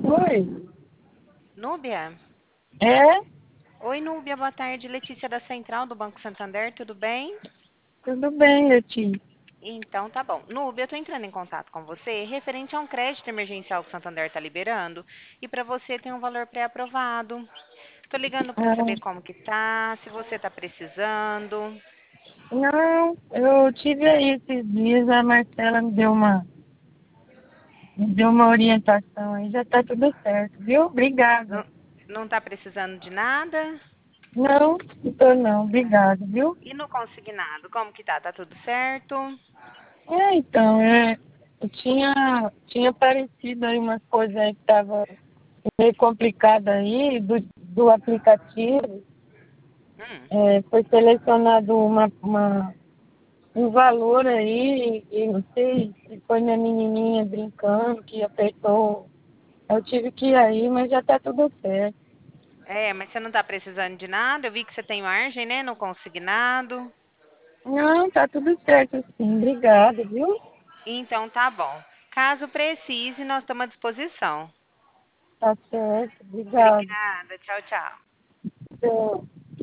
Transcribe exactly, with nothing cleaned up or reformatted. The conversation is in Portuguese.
Oi. Núbia? É? Oi, Núbia, boa tarde. Letícia da Central do Banco Santander, tudo bem? Tudo bem, Letícia? Então tá bom. Núbia, eu tô entrando em contato com você referente a um crédito emergencial que o Santander está liberando e para você tem um valor pré-aprovado. Tô ligando para Ah, saber como que tá, se você tá precisando. não, eu tive aí esses dias, a Marcela me deu uma, me deu uma orientação aí, já tá tudo certo, viu? Obrigada. Não, não tá precisando de nada? Não, não tô não, obrigada, viu? E no consignado, como que tá? Tá tudo certo? É, então, é, eu tinha, tinha aparecido aí umas coisas aí que tava meio complicada aí do, do aplicativo. Hum. É, foi selecionado uma, uma um valor aí, e não sei se foi minha menininha brincando que apertou. Eu tive que ir aí, mas já tá tudo certo. É, mas você não tá precisando de nada? Eu vi que você tem margem, né, no consignado. Não, tá tudo certo sim, obrigada, viu? Então tá bom. Caso precise, nós estamos à disposição. Tá certo, obrigada. Obrigada. Tchau, tchau. Tchau.